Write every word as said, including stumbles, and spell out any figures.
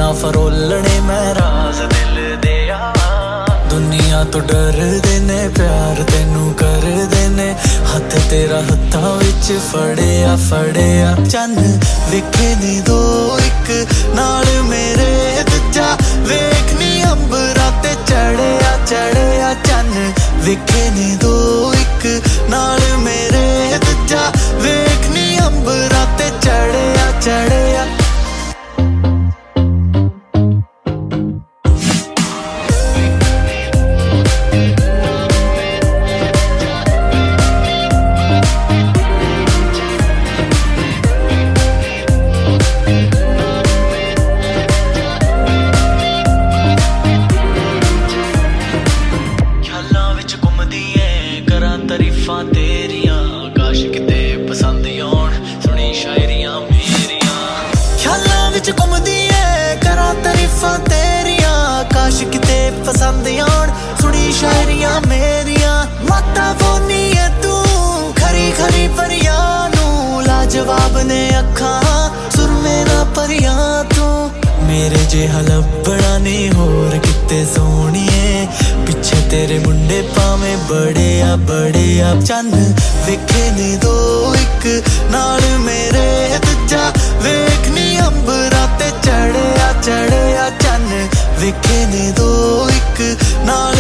फरोलने मैं राज दिल दे दुनिया तो डरदे ने प्यार तेनू करदे ने हथ तेरा हत्थां विच फड़िया फड़िया चन्न वेखे नी दो इक नाल मेरे दूजा वेखनी अंबरां ते चढ़िया चढ़िया चन्न वेखे नी दो इक नाल मेरे दूजा वेखनी अंबरां ते चढ़िया चढ़िया पसंद आउण सुनी शायरियां मेरियां माता बोनी है तू खरी खरी परियां नू लाजवाब ने अखां सुरमे ना परियां तू मेरे जेहा लभना नहीं होर किते सोहणीए पिछे तेरे मुंडे पावे बड़े आ बड़े आ चन्न वेखे नी दो इक नाल मेरे दूजा वेखनी अंबरां ते चढ़िया चढ़िया चन्न वेखे नी दो इक नाल